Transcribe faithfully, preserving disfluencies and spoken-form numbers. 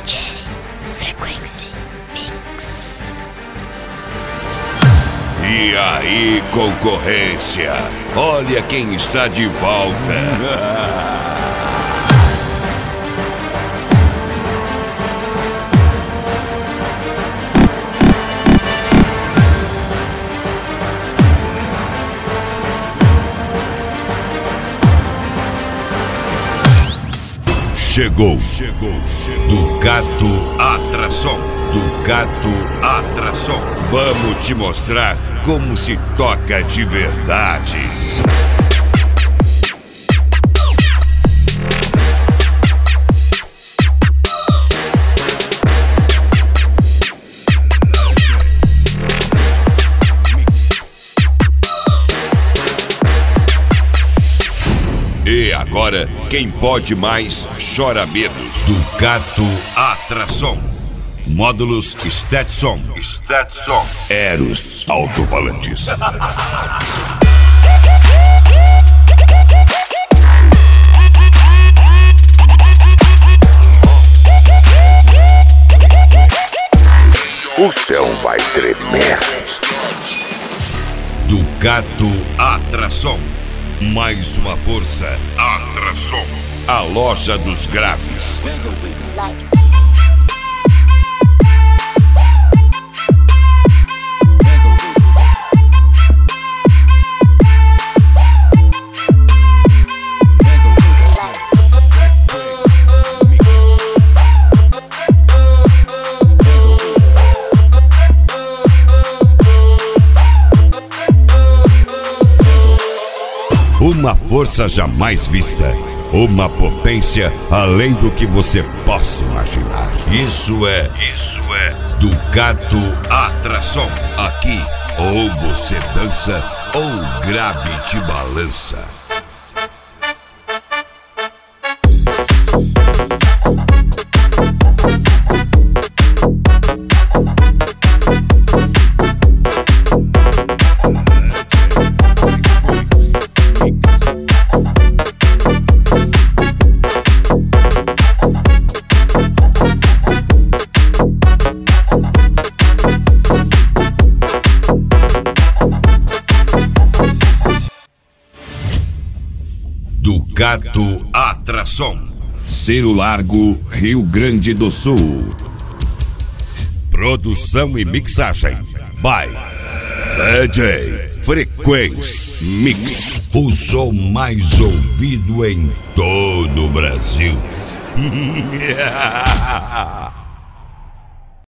D J Frequency Mix. E aí, concorrência? Olha quem está de volta. Chegou, chegou, chegou. Ducato Atração. Ducato Atração. Vamos te mostrar como se toca de verdade. E agora, quem pode mais, chora menos. Ducato Atração. Módulos Stetson. Stetson. Eros Alto-Falantes. O céu vai tremer. Ducato Atração. Mais uma força. Atração. A loja dos graves. Uma força jamais vista. Uma potência além do que você possa imaginar. Isso é, isso é Ducato Atração. Aqui, ou você dança, ou o grave te balança. Ducato Atração. Cerro Largo, Rio Grande do Sul. Produção e mixagem by D J Frequency Mix. O som mais ouvido em todo o Brasil.